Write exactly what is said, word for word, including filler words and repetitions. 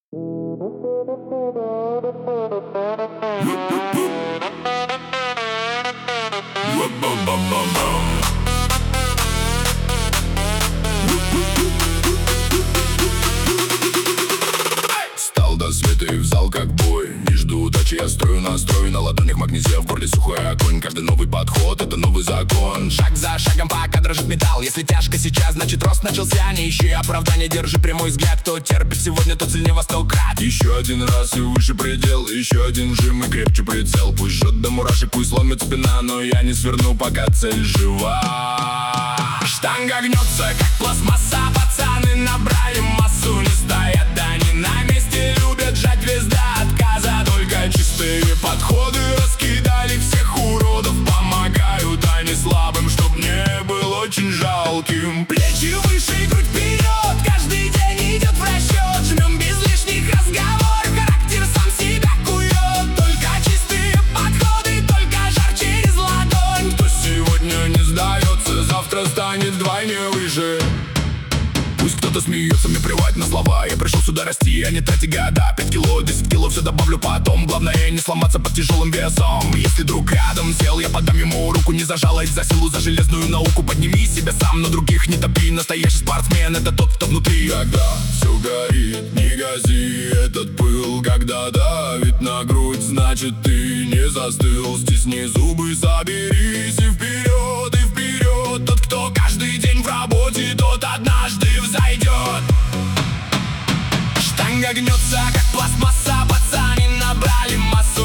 Стал до света и в зал как бой. Не жду удачи, я строю настрой. На ладонях магнезия, в горле сухой огонь. Каждый новый подход — это новый закон. Шаг за шагом, пока дрожит металл. Если тяжко сейчас, значит рост начался. Не ищи оправдания, держи прямой взгляд. Кто терпит сегодня, тот сильнее во сто крат. Еще один раз и выше предел. Еще один жим и крепче прицел. Пусть жжет до мурашек, пусть ломит спина, но я не сверну, пока цель жива. Штанга гнется, как пластмасса. Пацаны набрали массу. Не стоят они на месте, любят жать весь до отказа. Только чистые подходы раскидали всех уродов. Помогают они слабым, чтоб не был очень жалким. Плечи выше и грудь вперед, каждый день идет в расчет. Жмем без лишних разговоров, характер сам себя кует. Только чистые подходы, только жар через ладонь. Кто сегодня не сдается, завтра станет вдвойне выше. Пусть кто-то смеется, мне плевать на слова. Я пришел сюда расти, а не тратить года. Пять кило, десять кило, все добавлю потом. Главное не сломаться под тяжелым весом. Если друг рядом сел, я подам ему руку. Не за жалость, за силу, за железную науку. Подними себя сам, но других не топи. Настоящий спортсмен — это тот, кто внутри. Когда все горит, не гази этот пыл. Когда давит на грудь, значит ты не застыл. Стисни зубы, соберись и вперед, и вперед. Тот, кто каждый день в работе, тот однажды взойдет. Штанга гнется, как пластмасса. Пацаны набрали массу.